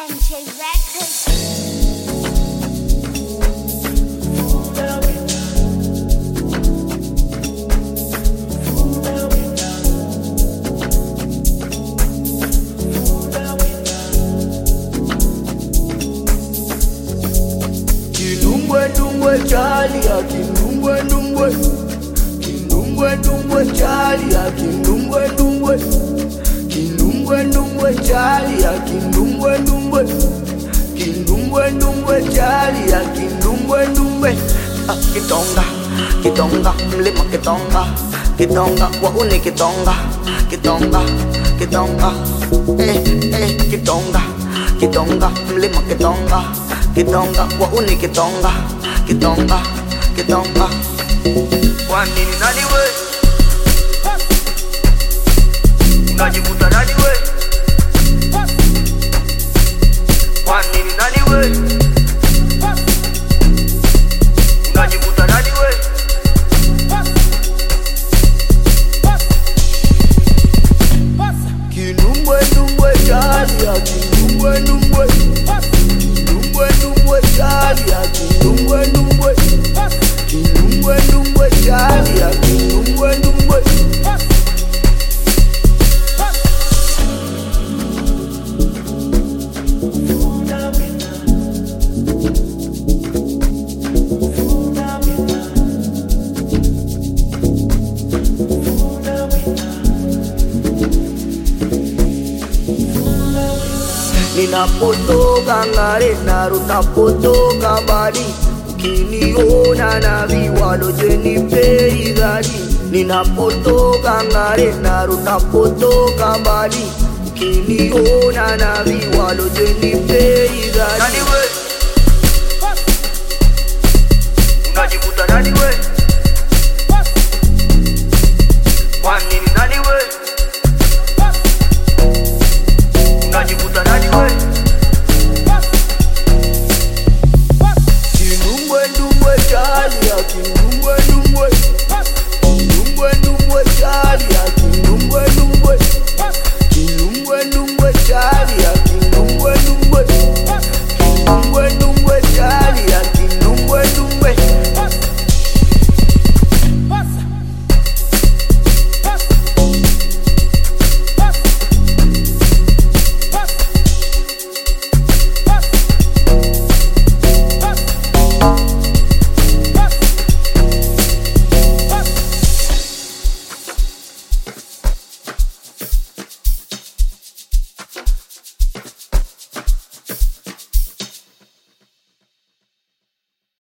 MJ Records. Kindumbwe Charlie, kindumbwe Charlie, kindumbwe Charlie, kindumbwe Charlie, kindumbwe. Kitonga, mlima kitonga, wauni kitonga, kitonga, mlima kitonga, wauni kitonga. Kwa nini nani we? Unajivuta nani we? Kwa nini nani we? Unajivuta nani we? Kindumbwe Charlie, kindumbwe Charlie, kindumbwe Charlie, kindumbwe. Ninapotoka ngare napotoka mbali, ukiniona na viwalo jenipe idadi. Ninapotoka ngare napotoka mbali, ukiniona na viwalo jenipe idadi.